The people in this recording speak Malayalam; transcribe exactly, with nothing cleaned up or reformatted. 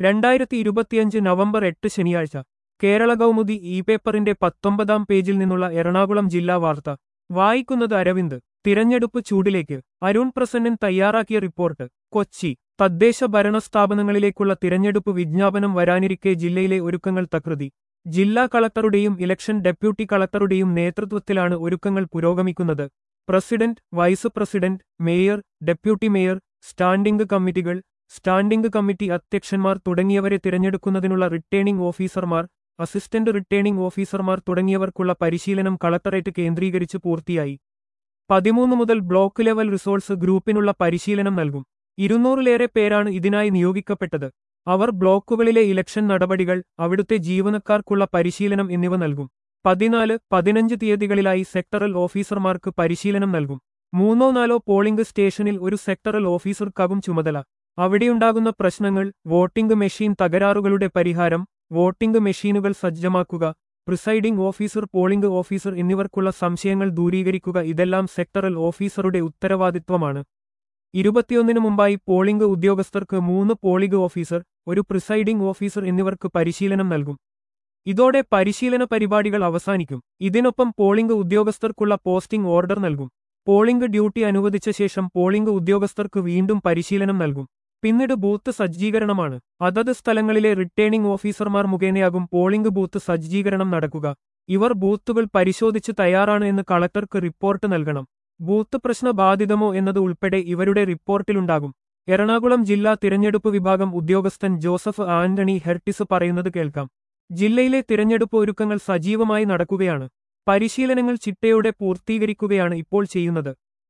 രണ്ടായിരത്തി ഇരുപത്തിയഞ്ച് നവംബർ എട്ട് ശനിയാഴ്ച കേരള കൗമുദി ഇ പേപ്പറിന്റെ പത്തൊമ്പതാം പേജിൽ നിന്നുള്ള എറണാകുളം ജില്ലാ വാർത്ത വായിക്കുന്നത് അരവിന്ദ്. തിരഞ്ഞെടുപ്പ് ചൂടിലേക്ക് അരുൺ പ്രസന്നൻ തയ്യാറാക്കിയ റിപ്പോർട്ട്. കൊച്ചി. തദ്ദേശ ഭരണ സ്ഥാപനങ്ങളിലേക്കുള്ള തിരഞ്ഞെടുപ്പ് വിജ്ഞാപനം വരാനിരിക്കെ ജില്ലയിലെ ഒരുക്കങ്ങൾ തകൃതി. ജില്ലാ കളക്ടറുടെയും ഇലക്ഷൻ ഡെപ്യൂട്ടി കളക്ടറുടെയും നേതൃത്വത്തിലാണ് ഒരുക്കങ്ങൾ പുരോഗമിക്കുന്നത്. President, vice president, mayor, deputy mayor, standing committees, standing committee അധ്യക്ഷന്മാർ തുടങ്ങിയവരെ തിരഞ്ഞെടുക്കുന്നതിനുള്ള റിട്ടേണിംഗ് ഓഫീസർമാർ, അസിസ്റ്റന്റ് റിട്ടേണിംഗ് ഓഫീസർമാർ തുടങ്ങിയവർക്കുള്ള പരിശീലനം കളക്ടറേറ്റ് കേന്ദ്രീകരിച്ച് പൂർത്തിയായി. പതിമൂന്ന് മുതൽ ബ്ലോക്ക് ലെവൽ റിസോഴ്സ് ഗ്രൂപ്പിനുള്ള പരിശീലനം നൽകും. ഇരുന്നൂറിലേറെ പേരാണ് ഇതിനായി നിയോഗിക്കപ്പെട്ടത്. അവർ ബ്ലോക്കുകളിലെ ഇലക്ഷൻ നടപടികൾ, അവിടുത്തെ ജീവനക്കാർക്കുള്ള പരിശീലനം എന്നിവ നൽകും. പതിനാല്, പതിനഞ്ച് തീയതികളിലായി സെക്ടറൽ ഓഫീസർമാർക്ക് പരിശീലനം നൽകും. മൂന്നോ നാലോ പോളിംഗ് സ്റ്റേഷനിൽ ഒരു സെക്ടറൽ ഓഫീസർക്കാകും ചുമതല. അവിടെയുണ്ടാകുന്ന പ്രശ്നങ്ങൾ, വോട്ടിംഗ് മെഷീൻ തകരാറുകളുടെ പരിഹാരം, വോട്ടിംഗ് മെഷീനുകൾ സജ്ജമാക്കുക, പ്രിസൈഡിംഗ് ഓഫീസർ, പോളിംഗ് ഓഫീസർ എന്നിവർക്കുള്ള സംശയങ്ങൾ ദൂരീകരിക്കുക ഇതെല്ലാം സെക്ടറൽ ഓഫീസറുടെ ഉത്തരവാദിത്വമാണ്. ഇരുപത്തിയൊന്നിന് മുമ്പായി പോളിംഗ് ഉദ്യോഗസ്ഥർക്ക് മൂന്ന് പോളിംഗ് ഓഫീസർ, ഒരു പ്രിസൈഡിംഗ് ഓഫീസർ എന്നിവർക്ക് പരിശീലനം നൽകും. ഇതോടെ പരിശീലന പരിപാടികൾ അവസാനിക്കും. ഇതിനൊപ്പം പോളിംഗ് ഉദ്യോഗസ്ഥർക്കുള്ള പോസ്റ്റിംഗ് ഓർഡർ നൽകും. പോളിംഗ് ഡ്യൂട്ടി അനുവദിച്ച ശേഷം പോളിംഗ് ഉദ്യോഗസ്ഥർക്ക് വീണ്ടും പരിശീലനം നൽകും. പിന്നീട് ബൂത്ത് സജ്ജീകരണമാണ്. അതത് സ്ഥലങ്ങളിലെ റിട്ടേണിംഗ് ഓഫീസർമാർ മുഖേനയാകും പോളിംഗ് ബൂത്ത് സജ്ജീകരണം നടക്കുക. ഇവർ ബൂത്തുകൾ പരിശോധിച്ച് തയ്യാറാണ് എന്ന് കളക്ടർക്ക് റിപ്പോർട്ട് നൽകണം. ബൂത്ത് പ്രശ്ന ബാധിതമോ എന്നത് ഉൾപ്പെടെ ഇവരുടെ റിപ്പോർട്ടിലുണ്ടാകും. എറണാകുളം ജില്ലാ തിരഞ്ഞെടുപ്പ് വിഭാഗം ഉദ്യോഗസ്ഥൻ ജോസഫ് ആന്റണി ഹെർട്ടിസ് പറയുന്നത് കേൾക്കാം. ജില്ലയിലെ തിരഞ്ഞെടുപ്പ് ഒരുക്കങ്ങൾ സജീവമായി നടക്കുകയാണ്. പരിശീലനങ്ങൾ ചിട്ടയോടെ പൂർത്തീകരിക്കുകയാണ് ഇപ്പോൾ ചെയ്യുന്നത്.